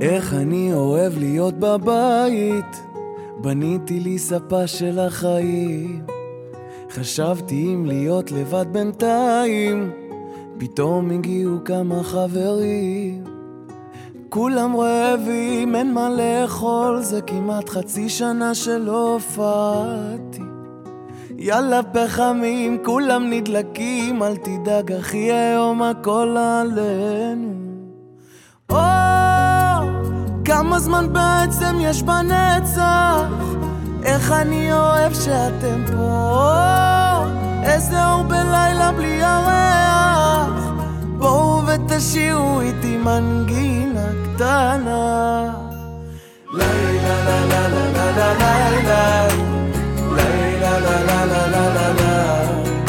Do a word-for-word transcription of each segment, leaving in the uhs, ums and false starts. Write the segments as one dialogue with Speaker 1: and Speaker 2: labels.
Speaker 1: איך אני אוהב להיות בבית, בניתי לי ספה של החיים. חשבתי אם להיות לבד בינתיים, פתאום הגיעו כמה חברים. כולם רעבים, אין מה לאכול, זה כמעט חצי שנה שלא הופעתי. יאללה פחמים, כולם נדלקים, אל תדאג אחי, היום הכל עלינו. או, כמה זמן בעצם יש בנצח, איך אני אוהב שאתם פה. איזה אור בלילה בלי ירח, בואו ותשאירו איתי מנגינה קטנה. לילה לה לה לה לה לה לה לילה לה לה לה לה לה לה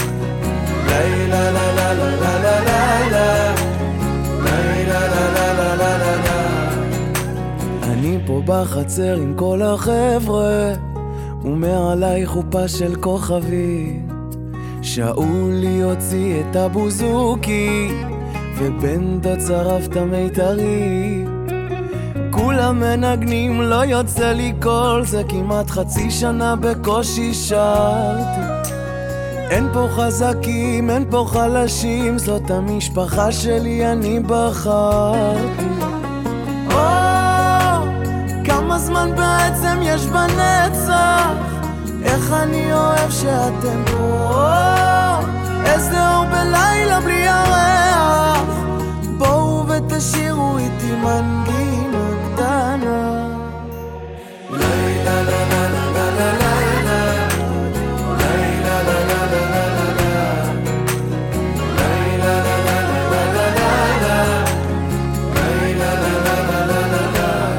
Speaker 1: לילה לה לה לה לה לה לה לילה לה לה לה לה לה לה. אני פה בחצר עם כל החבר'ה, ומעלי חופה של כוכבים. שאולי יוציא את הבוזוקי, ובן דוד שרף את המיתרים. כולם מנגנים, לא יוצא לי קול, זה כמעט חצי שנה בקושי שרתי. אין פה חזקים, אין פה חלשים, זאת המשפחה שלי, אני בחרתי. או, כמה זמן בעצם יש בנצח, איך אני אוהב שאתם פה. איזה אור בלילה בלי ירח, בואו ותשאירו איתי מנגינה קטנה. לילה לה לה לה לה לה לילה לילה לה לה לה לה לה לילה לה לה לה לה לה לילה לה לה לה לה לה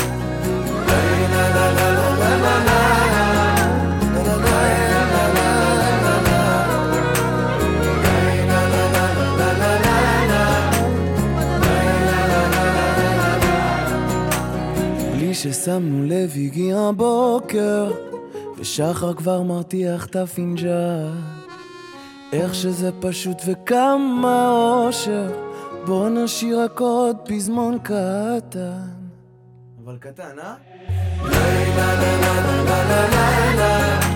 Speaker 1: לילה לה לה לה לה לה. ששמנו לב הגיע בוקר, ושחר כבר מרתיח את הפינג'ה. איך שזה פשוט וכמה אושר, בוא נשאיר רק עוד פזמון קטן. אבל קטן, אה? לילה לה לה לה לה לה לה